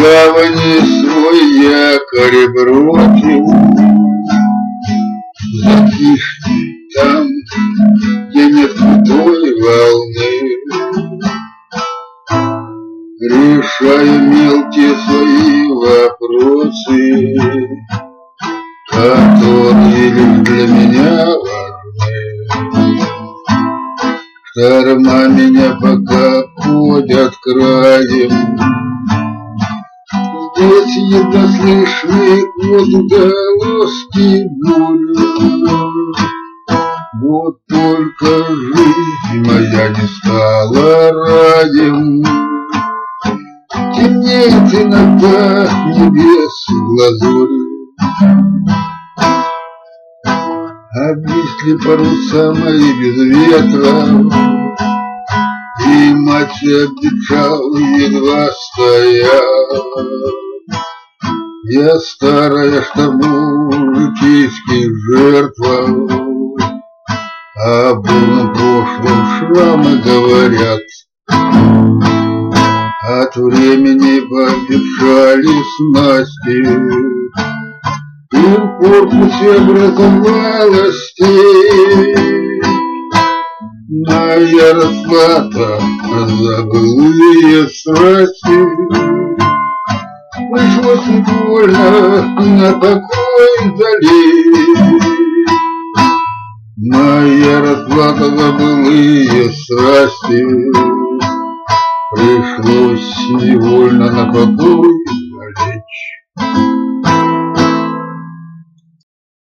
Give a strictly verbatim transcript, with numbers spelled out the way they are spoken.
гавани свой якорь бросил, затишье там, где нет крутой волны, решая мелкие свои вопросы, которые лишь для меня важны. Шторма меня пока ходят краем, здесь едва слышны отголоски бури. Вот только жизнь моя не стала раем, темнеет иногда небес глазурь. Обвисли паруса мои без ветра, и мать обветшал едва стоя. Я старая шторму житейских жертва, о бурном прошлом шрамы говорят. От времени пообветшали снасти, и в корпусе образовалась тень. Моя расплата за былые страсти, пришлось невольно на покой залечь. Моя расплата за былые страсти, пришлось невольно на покой залечь.